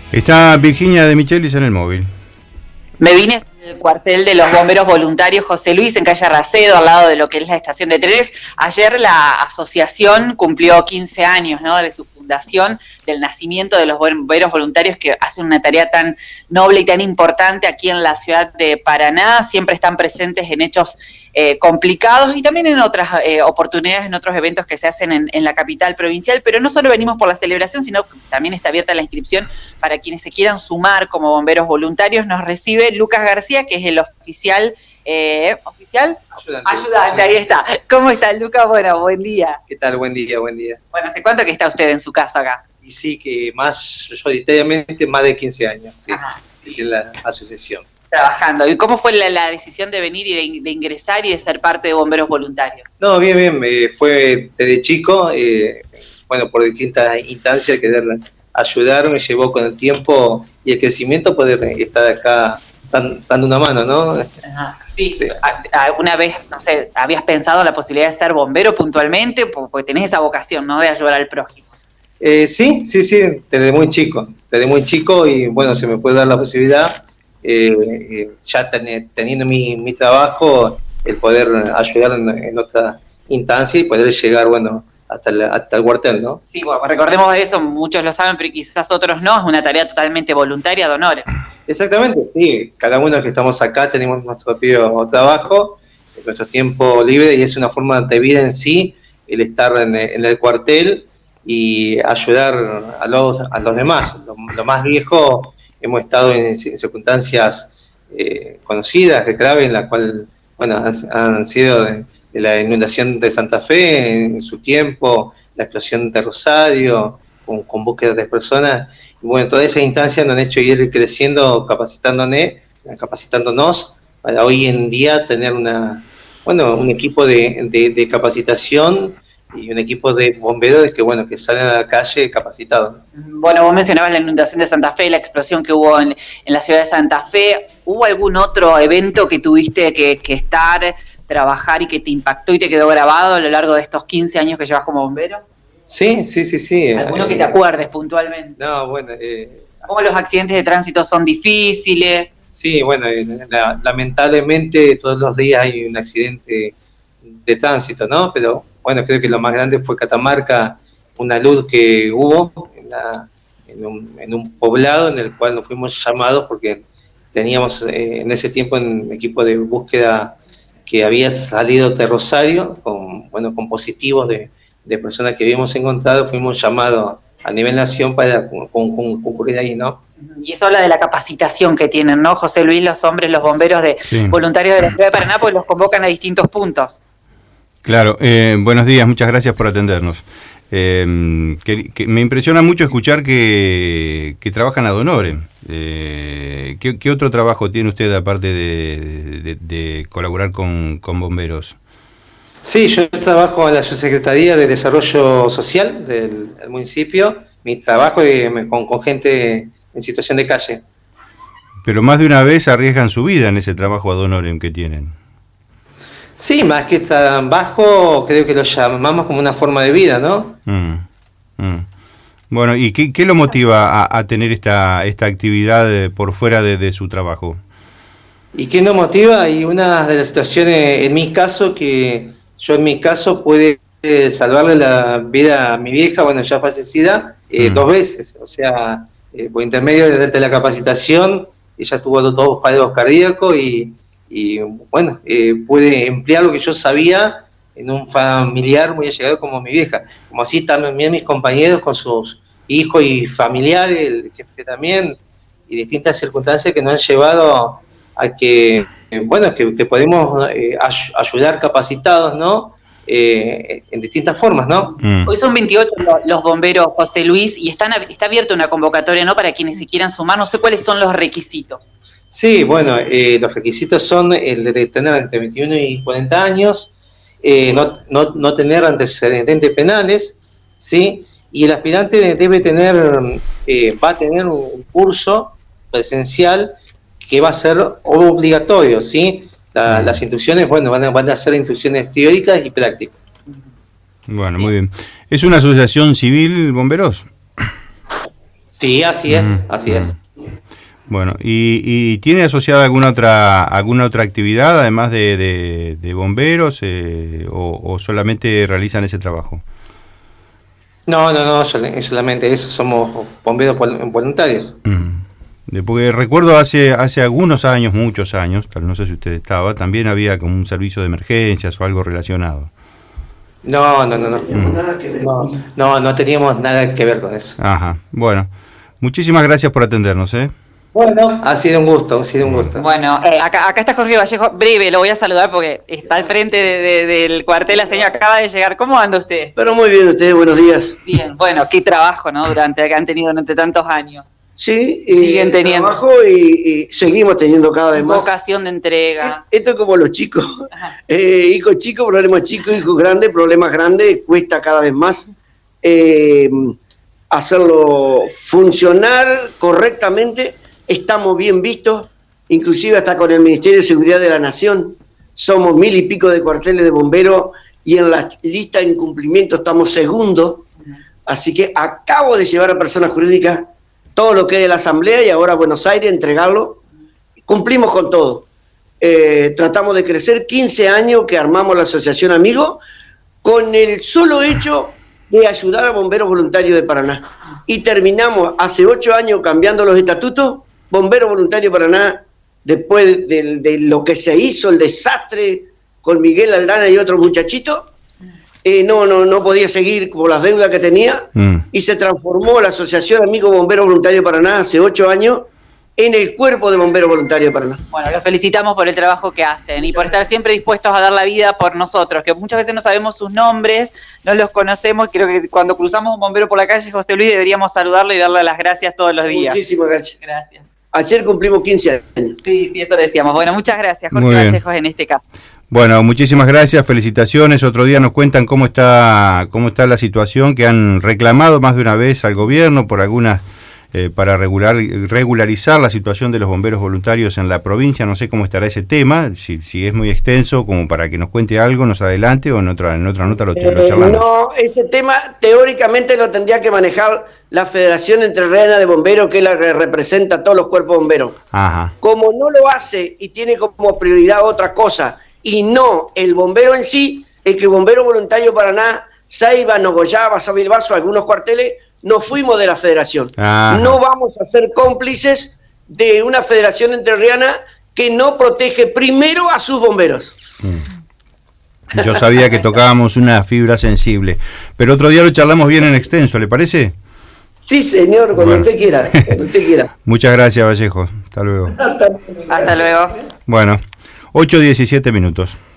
Está Virginia de Michelis en el móvil. Me vine al cuartel de los bomberos voluntarios José Luis en calle Racedo, al lado de lo que es la estación de trenes. Ayer la asociación cumplió 15 años, ¿no?, de su fundación, del nacimiento de los bomberos voluntarios que hacen una tarea tan noble y tan importante aquí en la ciudad de Paraná. Siempre están presentes en hechos complicados y también en otras oportunidades, en otros eventos que se hacen en la capital provincial, pero no solo venimos por la celebración, sino que también está abierta la inscripción para quienes se quieran sumar como bomberos voluntarios. Nos recibe Lucas García, que es el oficial, ayudante, ahí está. ¿Cómo está, Lucas? Bueno, buen día. ¿Qué tal? Buen día, buen día. Bueno, ¿hace cuánto que está usted en su casa acá? Y sí, que mayoritariamente más de 15 años, sí, Ajá, sí, en la asociación. Trabajando. ¿Y cómo fue la decisión de venir y de ingresar y de ser parte de bomberos voluntarios? No, bien, fue desde chico, bueno, por distintas instancias, querer ayudar, me llevó con el tiempo y el crecimiento poder estar acá dando una mano, ¿no? Ajá, sí. ¿Alguna vez, no sé, habías pensado la posibilidad de ser bombero puntualmente? Porque tenés esa vocación, ¿no?, de ayudar al prójimo. Sí, desde muy chico y bueno, se me puede dar la posibilidad, ya teniendo mi trabajo, el poder ayudar en otra instancia y poder llegar, bueno, hasta el cuartel, ¿no? Sí, bueno, recordemos eso, muchos lo saben, pero quizás otros no, es una tarea totalmente voluntaria de honores. Exactamente, sí, cada uno que estamos acá tenemos nuestro propio trabajo, nuestro tiempo libre, y es una forma de vida en sí, el estar en el cuartel y ayudar a los demás. Lo más viejo, hemos estado en circunstancias conocidas, de grave, en la cual, bueno, han sido de la inundación de Santa Fe en su tiempo, la explosión de Rosario, con búsqueda de personas, y bueno, todas esas instancias nos han hecho ir creciendo, capacitándonos, para hoy en día tener un equipo de capacitación y un equipo de bomberos que, bueno, que salen a la calle capacitados. Bueno, vos mencionabas la inundación de Santa Fe, la explosión que hubo en la ciudad de Santa Fe. ¿Hubo algún otro evento que tuviste que estar, trabajar y que te impactó y te quedó grabado a lo largo de estos 15 años que llevas como bombero? Sí. ¿Alguno que te acuerdes puntualmente? No, bueno. ¿Cómo los accidentes de tránsito son difíciles? Sí, bueno, lamentablemente todos los días hay un accidente de tránsito, ¿no? Pero bueno, creo que lo más grande fue Catamarca, una luz que hubo en un poblado en el cual nos fuimos llamados porque teníamos en ese tiempo un equipo de búsqueda que había salido de Rosario con positivos de personas que habíamos encontrado. Fuimos llamados a nivel nación para concurrir ahí, ¿no? Y eso habla de la capacitación que tienen, ¿no, José Luis, los hombres, los bomberos voluntarios de la ciudad de Paraná, pues los convocan a distintos puntos? Claro, buenos días, muchas gracias por atendernos. Me impresiona mucho escuchar que trabajan ad honorem. ¿Qué otro trabajo tiene usted aparte de colaborar con bomberos? Sí, yo trabajo en la Subsecretaría de Desarrollo Social del municipio. Mi trabajo es con gente en situación de calle. Pero más de una vez arriesgan su vida en ese trabajo ad honorem que tienen. Sí, más que trabajo, creo que lo llamamos como una forma de vida, ¿no? Bueno, ¿y qué lo motiva a tener esta actividad por fuera de su trabajo? ¿Y qué nos motiva? Y una de las situaciones, en mi caso, pude salvarle la vida a mi vieja, bueno, ya fallecida, 2 veces. O sea, por intermedio de la capacitación, ella tuvo 2 paros cardíacos y bueno, pude emplear lo que yo sabía en un familiar muy allegado como mi vieja, como así también mis compañeros con sus hijos y familiares, el jefe también, y distintas circunstancias que nos han llevado a que, bueno, que podemos ayudar capacitados, ¿no? En distintas formas, ¿no? Hoy son 28 los bomberos, José Luis, y está abierta una convocatoria, ¿no?, para quienes se quieran sumar. No sé cuáles son los requisitos. Sí, bueno, los requisitos son el de tener entre 21 y 40 años, no tener antecedentes penales, ¿sí? Y el aspirante va a tener un curso presencial que va a ser obligatorio, ¿sí? Las instrucciones, bueno, van a ser instrucciones teóricas y prácticas. Bueno, muy bien. ¿Es una asociación civil, bomberos? Sí, así es. Bueno, ¿y tiene asociada alguna otra actividad además de bomberos o solamente realizan ese trabajo? No, solamente eso, somos bomberos voluntarios. Porque recuerdo hace algunos años, muchos años, no sé si usted estaba, también había como un servicio de emergencias o algo relacionado. No teníamos nada que ver con eso. Ajá, bueno, muchísimas gracias por atendernos, ¿eh? Bueno, ha sido un gusto. Bueno, acá está Jorge Vallejo, breve, lo voy a saludar porque está al frente del cuartel, la señora acaba de llegar. ¿Cómo anda usted? Pero muy bien, ustedes, buenos días. Bien, bueno, qué trabajo, ¿no? Que han tenido durante tantos años. Sí, siguen teniendo trabajo y seguimos teniendo cada vez más. Vocación de entrega. Esto es como los chicos. Hijos chicos, problemas chicos, hijos grandes, problemas grandes, cuesta cada vez más hacerlo funcionar correctamente. Estamos bien vistos, inclusive hasta con el Ministerio de Seguridad de la Nación. Somos 1000 y pico de cuarteles de bomberos y en la lista de incumplimiento estamos segundos. Así que acabo de llevar a personas jurídicas todo lo que es de la Asamblea y ahora a Buenos Aires, entregarlo. Cumplimos con todo. Tratamos de crecer 15 años que armamos la Asociación Amigos con el solo hecho de ayudar a Bomberos Voluntarios de Paraná. Y terminamos hace 8 años cambiando los estatutos. Bomberos Voluntarios de Paraná, después de lo que se hizo, el desastre con Miguel Aldana y otros muchachitos, no podía seguir con las deudas que tenía y se transformó la Asociación Amigos Bomberos Voluntarios de Paraná hace 8 años en el Cuerpo de Bomberos Voluntarios de Paraná. Bueno, los felicitamos por el trabajo que hacen y por estar siempre dispuestos a dar la vida por nosotros, que muchas veces no sabemos sus nombres, no los conocemos. Creo que cuando cruzamos un bombero por la calle, José Luis, deberíamos saludarle y darle las gracias todos los días. Muchísimas gracias. Gracias. Ayer cumplimos 15 años. Sí, eso decíamos. Bueno, muchas gracias, Jorge Vallejos, en este caso. Bueno, muchísimas gracias, felicitaciones. Otro día nos cuentan cómo está la situación, que han reclamado más de una vez al gobierno por algunas para regularizar la situación de los bomberos voluntarios en la provincia. No sé cómo estará ese tema, si es muy extenso como para que nos cuente algo, nos adelante o en otra nota lo charlamos. No, ese tema teóricamente lo tendría que manejar la Federación Entrerriana de Bomberos, que es la que representa a todos los cuerpos bomberos. Ajá. Como no lo hace y tiene como prioridad otra cosa, y no el bombero en sí, el que Bombero Voluntario Paraná, Saiba, Nogoyá, Sabilbaso, algunos cuarteles, nos fuimos de la federación. Ajá. No vamos a ser cómplices de una federación entrerriana que no protege primero a sus bomberos. Yo sabía que tocábamos una fibra sensible, pero otro día lo charlamos bien en extenso, ¿le parece? Sí, señor, cuando usted quiera. Muchas gracias, Vallejo. Hasta luego. Hasta luego. Bueno, 8:17 minutos.